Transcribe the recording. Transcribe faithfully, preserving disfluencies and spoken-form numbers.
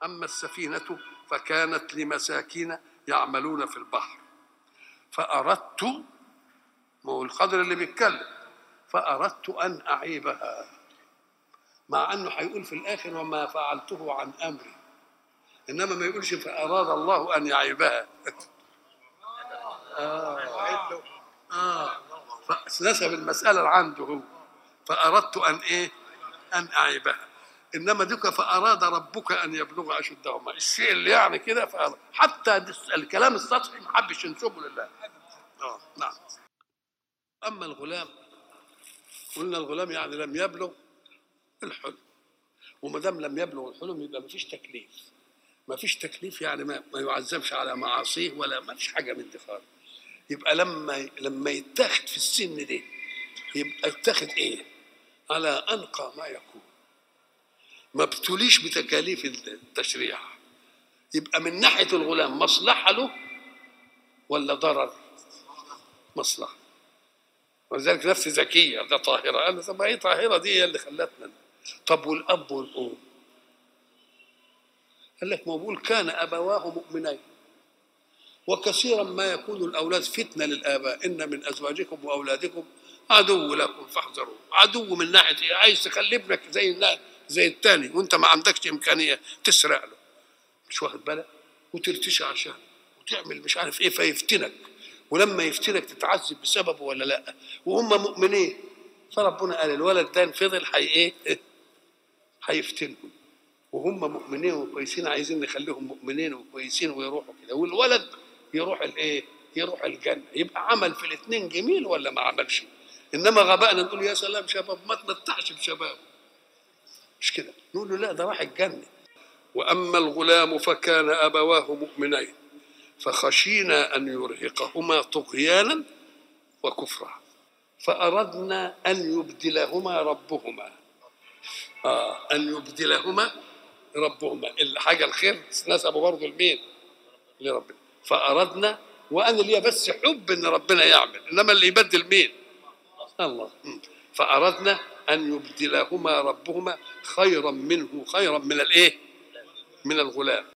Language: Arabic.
أما السفينة فكانت لمساكين يعملون في البحر فأردت، ما هو الخضر اللي بيتكلم، فأردت أن أعيبها، مع أنه هيقول في الآخر وما فعلته عن أمري، إنما ما يقولش فأراد الله أن يعيبها. آه آه فنسب المسألة عنده هو، فأردت أن إيه؟ أن أعيبها. إنما ديك فأراد ربك أن يبلغ أشدهما، الشيء اللي يعني كده فأراد. حتى الكلام السطحي ما حبش ينسبه لله. آه نعم. أما الغلام، قلنا الغلام يعني لم يبلغ الحلم، وما دام لم يبلغ الحلم يبقى ما فيش تكليف. ما فيش تكليف يعني ما, ما يعذبش على معاصيه ولا ما فيش حاجة من دي خالص. يبقى لما لما يتاخد في السن ده يبقى يتاخد ايه؟ على انقى ما يكون، ما ابتليش بتكاليف التشريع. يبقى من ناحيه الغلام مصلحه له ولا ضرر؟ مصلحه. ولذلك نفس ذكيه ده طاهره، قال طب ما هي طاهره دي هي اللي خلتنا. طب والاب والام؟ قال لك ما بقول كان ابواه مؤمنين، وكثيرا ما يكون الاولاد فتنه للاباء، ان من ازواجكم واولادكم عدو لكم فاحذروه. عدو من ناحيه ايه؟ عايز تخلي ابنك زي زي الثاني وانت ما عندكش امكانيه تسرق له، مش واخد بالك، وترتشي عشانه وتعمل مش عارف ايه فيفتنك، ولما يفتنك تتعذب بسببه ولا لا؟ وهم مؤمنين، فربنا قال الولد ده فضل حي ايه؟ هيفتنهم، وهم مؤمنين وكويسين، عايزين نخليهم مؤمنين وكويسين ويروحوا كده، والولد يروح الايه؟ يروح الجنه. يبقى عمل في الاثنين جميل ولا ما عملش؟ انما غبائنا نقول يا سلام شباب ما تمتعش بشبابه، مش كده؟ نقول له لا ده راح الجنه. واما الغلام فكان ابواه مؤمنين فخشينا ان يرهقهما طغيانا وكفرا فاردنا ان يبدلهما ربهما آه ان يبدلهما ربهما الحاجه الخير نسبه برضه لمين؟ لربنا. فاردنا، وانا ليا بس حب ان ربنا يعمل، انما اللي يبدل مين؟ الله. فاردنا ان يبدلهما ربهما خيرا منه، خيرا من الايه؟ من الغلام.